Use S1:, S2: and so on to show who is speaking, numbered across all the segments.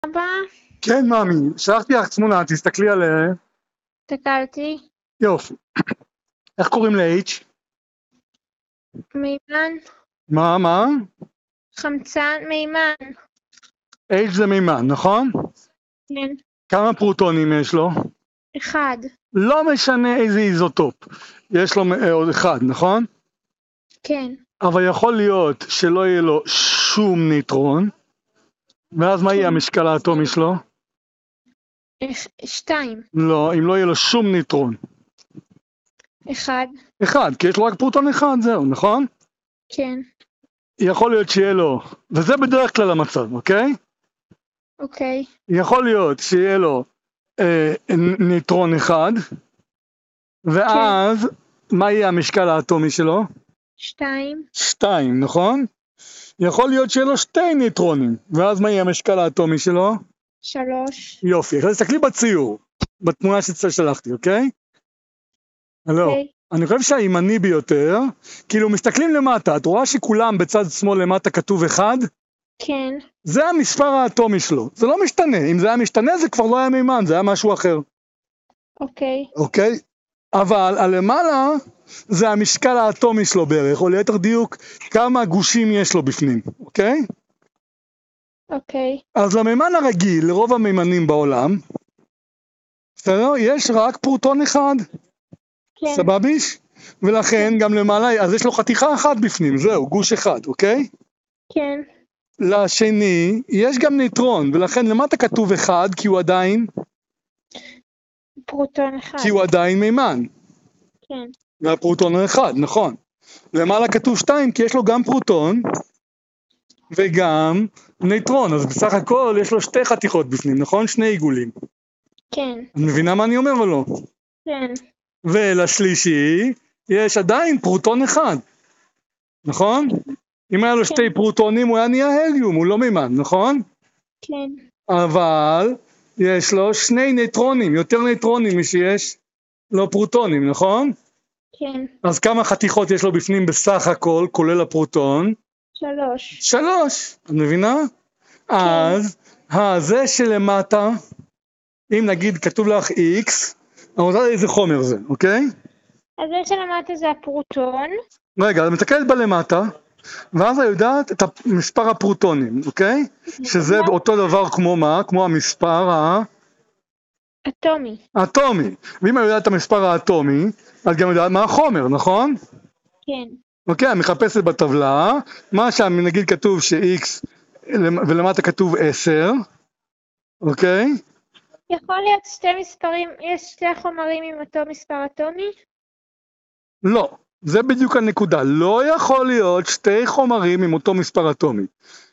S1: אבא,
S2: כן, מאמי, שלחתי לך תמונה, תסתכלי עליה.
S1: הסתכלתי,
S2: יופי. איך קוראים ל-H?
S1: מימן,
S2: מה?
S1: חמצן, מימן,
S2: H זה מימן, נכון?
S1: כן,
S2: כמה פרוטונים יש לו?
S1: אחד,
S2: לא משנה איזה איזוטופ. יש לו עוד אחד, נכון?
S1: כן,
S2: אבל יכול להיות שלא יהיה לו שום ניטרון, ואז מה יהיה המשקל האטומי שלו?
S1: 2,
S2: לא, אם לא יהיה לו שום ניטרון.
S1: 1,
S2: אחד, כי יש לו רק פרוטון אחד, זהו, נכון?
S1: כן,
S2: יכול להיות שיהיה לו, וזה בדרך כלל המצב, אוקיי?
S1: אוקיי,
S2: יכול להיות שיהיה לו ניטרון אחד, ואז מה יהיה המשקל האטומי שלו?
S1: 2,
S2: 2, נכון? יכול להיות שיהיה לו 2 ניטרונים, ואז מה יהיה המשקל האטומי שלו?
S1: 3,
S2: יופי, עכשיו תסתכלי בציור, בתמונה ששלחתי, אוקיי? לא,
S1: אוקיי,
S2: אני חושב שהימני ביותר, כאילו מסתכלים למטה, את רואה שכולם בצד שמאל למטה כתוב 1?
S1: כן,
S2: זה המספר האטומי שלו, זה לא משתנה, אם זה היה משתנה זה כבר לא היה מימן, זה היה משהו אחר.
S1: אוקיי,
S2: אוקיי? אבל הלמעלה זה המשקל האטומי שלו בערך, או ליתר דיוק כמה גושים יש לו בפנים, אוקיי?
S1: אוקיי,
S2: אז למימן הרגיל, לרוב המימנים בעולם, בסדר? יש רק פרוטון אחד,
S1: כן,
S2: סבביש? ולכן גם למעלה, אז יש לו חתיכה אחת בפנים, זהו, גוש אחד, אוקיי?
S1: כן,
S2: לשני יש גם ניטרון, ולכן למטה כתוב 1 כי הוא עדיין,
S1: פרוטון 1,
S2: כי הוא עדיין מימן.
S1: כן,
S2: והפרוטון הוא 1, נכון. למעלה כתוב 2 כי יש לו גם פרוטון וגם ניטרון, אז בסך הכל יש לו 2 חתיכות בפנים, נכון? 2 עיגולים.
S1: כן,
S2: את מבינה מה אני אומר או לא?
S1: כן,
S2: ולשלישי יש עדיין פרוטון 1, נכון? אם היה לו 2 פרוטונים הוא היה נהיה הליום, הוא לא מימן, נכון?
S1: כן,
S2: אבל יש לו 2 ניטרונים, יותר ניטרונים משיש לו פרוטונים, נכון?
S1: כן,
S2: אז כמה חתיכות יש לו בפנים בסך הכל, כולל הפרוטון?
S1: 3,
S2: 3, את מבינה? אז זה שלמטה, אם נגיד כתוב לך X, אני רוצה איזה חומר זה, אוקיי?
S1: אז זה שלמטה זה הפרוטון,
S2: רגע, את מסתכלת בלמטה, ואז את יודעת את מספר הפרוטונים, אוקיי? שזה אותו דבר כמו מה? כמו המספר
S1: אטומי,
S2: האטומי. ואם את יודעת את המספר האטומי, את גם יודעת מה החומר, נכון?
S1: כן,
S2: אוקיי, אני מחפשת בטבלה, מה שם נגיד כתוב ש-X ולמטה כתוב 10, אוקיי?
S1: יכול להיות שתי מספרים, יש שתי חומרים עם אותו מספר אטומי?
S2: לא, זה בדיוק הנקודה, לא יכול להיות 2 חומרים עם אותו מספר אטומי.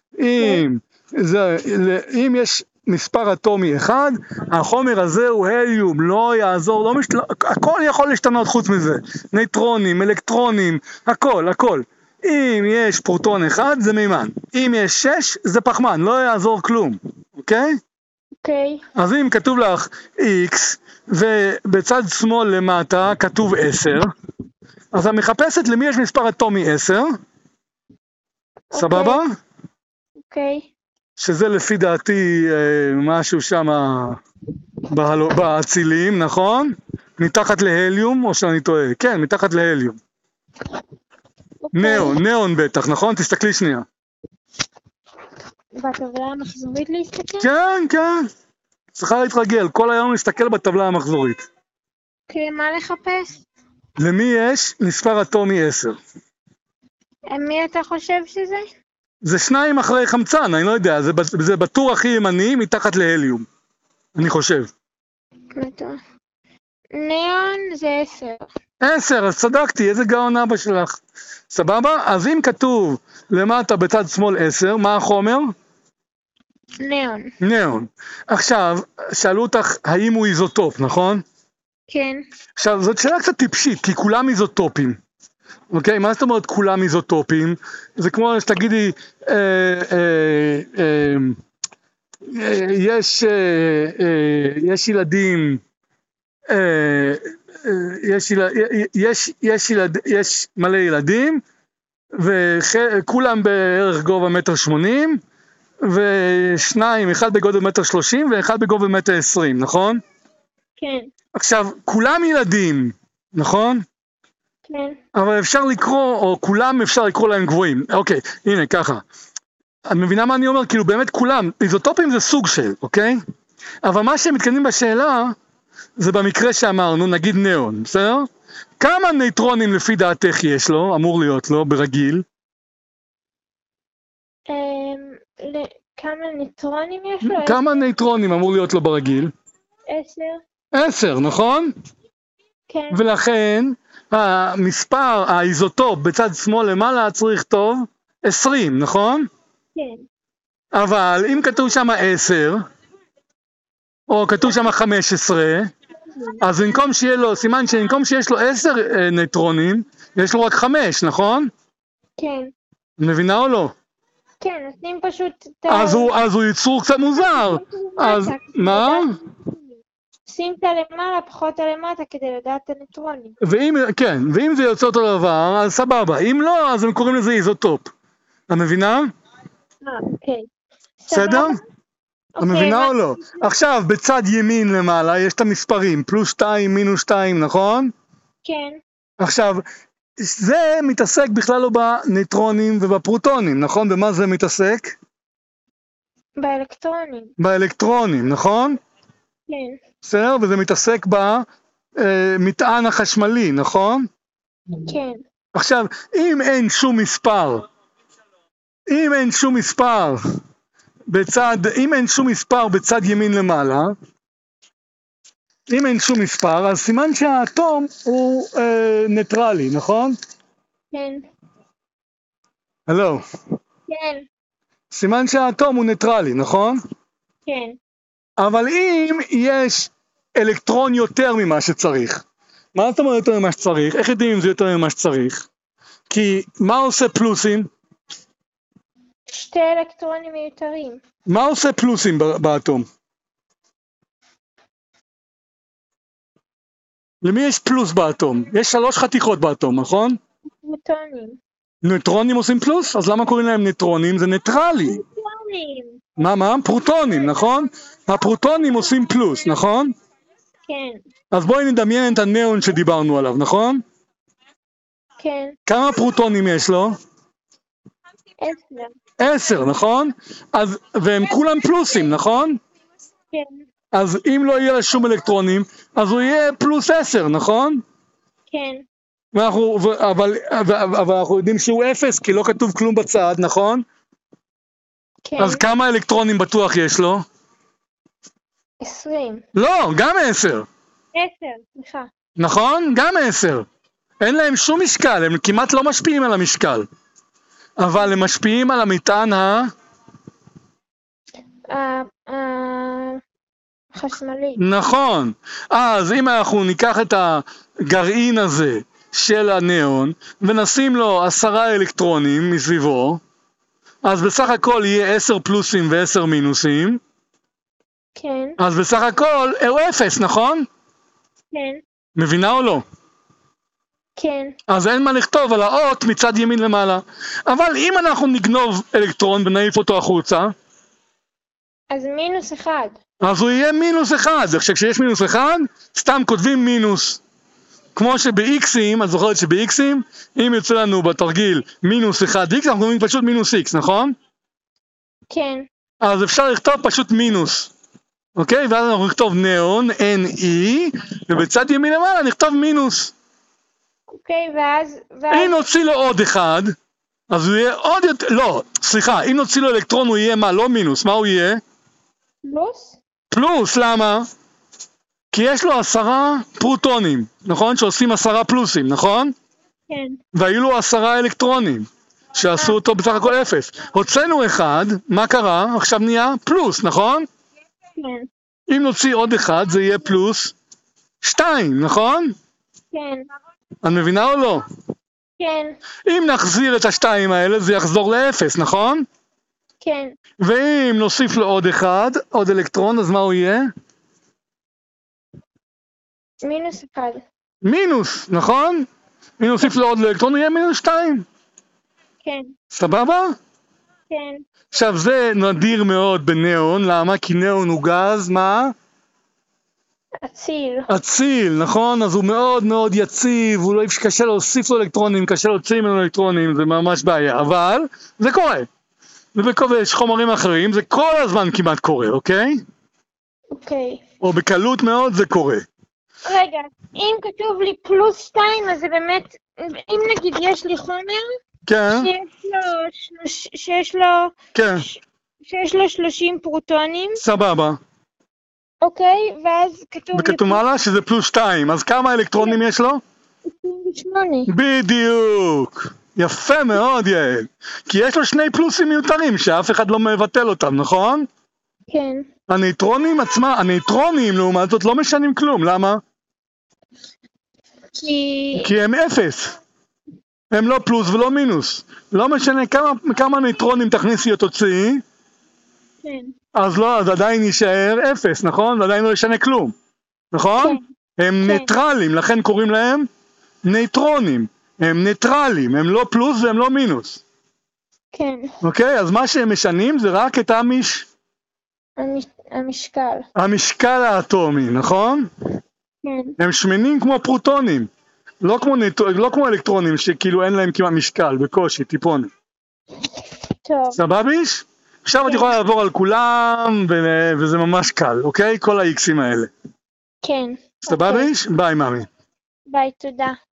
S2: אם יש מספר אטומי אחד, החומר הזה הוא הליום, לא יעזור, הכל יכול להשתנות חוץ מזה, ניטרונים, אלקטרונים, הכל. אם יש פרוטון אחד זה מימן, אם יש 6 זה פחמן, לא יעזור כלום, אוקיי?
S1: אוקיי,
S2: אז אם כתוב לך X ובצד שמאל למטה כתוב 10, אז את מחפשת למי יש מספר אטומי 10, סבבה?
S1: אוקיי,
S2: שזה לפי דעתי משהו שם באצילים, נכון? מתחת להליום, או שאני טועה? כן, מתחת להליום. ניאון בטח, נכון? תסתכלי שנייה.
S1: בטבלה המחזורית להסתכל?
S2: כן. צריכה להתרגל, כל היום להסתכל בטבלה המחזורית.
S1: אוקיי, מה לחפש?
S2: למי יש מספר אטומי 10?
S1: מי אתה חושב שזה?
S2: זה 2 אחרי חמצן, אני לא יודע, זה בטור הכי ימני מתחת להליום, אני חושב.
S1: ניאון זה 10.
S2: 10, אז צדקתי, איזה גאון אבא שלך. סבבה? אז אם כתוב למטה בצד שמאל 10, מה החומר? ניאון. עכשיו, שאלו אותך האם הוא איזוטופ, נכון?
S1: כן.
S2: עכשיו, זאת שאלה קצת טיפשית, כי כולם איזוטופים. אוקיי? מה זאת אומרת כולם איזוטופים? זה כמו שתגידי, יש ילדים, יש מלא ילדים, וכולם בערך גובה 1.80 מטר, ושניים, אחד בגודל 1.30 מטר ואחד בגובה 1.20 מטר, נכון?
S1: כן,
S2: עכשיו, כולם ילדים, נכון?
S1: כן.
S2: אבל אפשר לקרוא, או כולם אפשר לקרוא להם גבוהים. אוקיי, הנה, ככה. את מבינה מה אני אומר? כאילו באמת כולם, איזוטופים זה סוג של, אוקיי? אבל מה שהם מתקדמים בשאלה, זה במקרה שאמרנו, נגיד ניאון, בסדר? כמה נייטרונים לפי דעתך יש לו, אמור להיות לו, ברגיל?
S1: כמה ניטרונים יש לו?
S2: כמה נייטרונים אמור להיות לו ברגיל?
S1: 10.
S2: 10, נכון?
S1: כן,
S2: ולכן המספר, האיזוטופ בצד שמאל למעלה צריך לכתוב 20, נכון?
S1: כן.
S2: אבל אם כתוב שם 10, או כתוב שם 15, אז במקום שיהיה לו, סימן שבמקום שיש לו 10 נייטרונים, יש לו רק 5, נכון?
S1: כן.
S2: מבינה או לא?
S1: כן, נותנים פשוט את
S2: אז הוא יצור קצת מוזר. אז מה?
S1: שים את הלמעלה פחות הלמטה כדי לדעת את הניטרונים.
S2: ואם זה יוצא אותו דבר, אז סבבה. אם לא, אז הם קוראים לזה איזוטופ. את מבינה?
S1: אוקיי.
S2: בסדר? את מבינה או לא? עכשיו, בצד ימין למעלה יש את המספרים, פלוס 2, מינוס 2, נכון?
S1: כן,
S2: עכשיו, זה מתעסק בכלל לא בניטרונים ובפרוטונים, נכון? במה זה מתעסק?
S1: באלקטרונים.
S2: באלקטרונים, נכון?
S1: כן,
S2: בסדר? וזה מתעסק במטען החשמלי, נכון?
S1: כן,
S2: עכשיו, אם אין שום מספר בצד ימין למעלה, אז סימן שהאטום הוא ניטרלי, נכון?
S1: כן,
S2: הלו,
S1: כן,
S2: סימן שהאטום הוא ניטרלי, נכון?
S1: כן.
S2: אבל אם יש אלקטרון יותר ממה שצריך, מה זאת אומרת יותר ממה שצריך? איך יודעים אם זה יותר ממה שצריך? כי מה עושה פלוסים?
S1: 2 אלקטרונים מיותרים.
S2: מה עושה פלוסים באטום? למי יש פלוס באטום? יש 3 חתיכות באטום, נכון?
S1: פרוטונים.
S2: ניטרונים עושים פלוס? אז למה קוראים להם ניטרונים? זה ניטרלי.
S1: פרוטונים.
S2: מה? פרוטונים, נכון? הפרוטונים עושים פלוס, נכון?
S1: כן,
S2: אז בואי נדמיין את הניאון שדיברנו עליו, נכון?
S1: כן.
S2: כמה פרוטונים יש לו?
S1: 10.
S2: 10, נכון? והם כולם פלוסים, נכון?
S1: כן,
S2: אז אם לא יהיה לה שום אלקטרונים, אז הוא יהיה פלוס 10, נכון?
S1: כן,
S2: אבל אנחנו יודעים שהוא 0, כי לא כתוב כלום בצד, נכון?
S1: כן.
S2: אז כמה אלקטרונים בטוח יש לו?
S1: 20.
S2: לא, גם 10.
S1: 10, סליחה.
S2: נכון? גם 10. אין להם שום משקל, הם כמעט לא משפיעים על המשקל. אבל הם משפיעים על המטען
S1: חשמלי.
S2: נכון. אז אם אנחנו ניקח את הגרעין הזה של הניאון ונשים לו 10 אלקטרונים מסביבו, אז בסך הכל יהיה 10 פלוסים ו10 מינוסים.
S1: כן,
S2: אז בסך הכל הוא 0, נכון?
S1: כן,
S2: מבינה או לא?
S1: כן.
S2: אז אין מה לכתוב על האות מצד ימין למעלה. אבל אם אנחנו נגנוב אלקטרון ונעיף אותו החוצה,
S1: אז מינוס 1.
S2: אז הוא יהיה מינוס 1. עכשיו כשיש מינוס 1, סתם כותבים מינוס. כמו שב-x'ים, את זוכרת שב-x'ים, אם יוצא לנו בתרגיל מינוס 1x, אנחנו קוראים פשוט מינוס x, נכון?
S1: כן,
S2: אז אפשר לכתוב פשוט מינוס. אוקיי? ואז אנחנו נכתוב ניאון, NE, ובצד ימין למעלה נכתוב מינוס.
S1: אוקיי, ואז...
S2: אם נוציא לו עוד 1, אז הוא יהיה עוד יותר... לא, סליחה, אם נוציא לו אלקטרון הוא יהיה מה? לא מינוס, מה הוא יהיה?
S1: פלוס?
S2: פלוס, למה? כי יש לו 10 פרוטונים, נכון? שעושים 10 פלוסים, נכון?
S1: כן,
S2: והיו לו 10 אלקטרונים, שעשו אותו בסך הכל 0. הוצאנו 1, מה קרה? עכשיו נהיה פלוס, נכון?
S1: כן,
S2: אם נוציא עוד 1, זה יהיה פלוס 2, נכון?
S1: כן,
S2: את מבינה או לא?
S1: כן,
S2: אם נחזיר את השתיים האלה, זה יחזור ל0, נכון?
S1: כן.
S2: ואם נוסיף לו עוד 1, עוד אלקטרון, אז מה הוא יהיה?
S1: מינוס 1.
S2: מינוס, נכון? אם נוסיף לו עוד אלקטרון, הוא יהיה מינוס 2.
S1: כן,
S2: סבבה?
S1: כן.
S2: עכשיו זה נדיר מאוד בניאון, למה? כי ניאון הוא גז, מה?
S1: אציל.
S2: אציל, נכון? אז הוא מאוד מאוד יציב, הוא לא קשה להוסיף לו אלקטרונים, קשה להוציא ממנו אלקטרונים, זה ממש בעיה, אבל זה קורה. ויש חומרים אחרים, זה כל הזמן כמעט קורה, אוקיי?
S1: אוקיי.
S2: או בקלות מאוד זה קורה.
S1: רגע, אם כתוב לי +2, אז זה באמת, אם נגיד יש לי חומר,
S2: כן, כן,
S1: שיש לו 30 פרוטונים,
S2: סבבה.
S1: אוקיי, ואז כתוב לי
S2: וכתוב מעלה שזה +2, אז כמה אלקטרונים יש לו?
S1: 28.
S2: בדיוק. יפה מאוד, יעל. כי יש לו שני פלוסים מיותרים שאף אחד לא מבטל אותם, נכון?
S1: כן.
S2: הנייטרונים עצמם, הנייטרונים לעומת זאת לא משנים כלום, למה? כי הם 0. הם לא פלוס ולא מינוס. לא משנה כמה נייטרונים תכניסי או תוציאי,
S1: כן.
S2: אז לא, אז עדיין יישאר 0, נכון? ועדיין לא ישנה כלום, נכון?
S1: כן.
S2: הם
S1: כן.
S2: ניטרלים, לכן קוראים להם נייטרונים. הם ניטרלים, הם לא פלוס והם לא מינוס.
S1: כן.
S2: אוקיי? אז מה שהם משנים זה רק את
S1: המשקל.
S2: המשקל האטומי, נכון?
S1: כן.
S2: הם שמנים כמו פרוטונים, לא כמו אלקטרונים שכאילו אין להם כמעט משקל, בקושי, טיפונת.
S1: טוב.
S2: סבביש? עכשיו את יכולה לעבור על כולם, וזה ממש קל, אוקיי? כל ה-X'ים האלה.
S1: כן.
S2: סבביש? ביי, מאמי.
S1: ביי, תודה.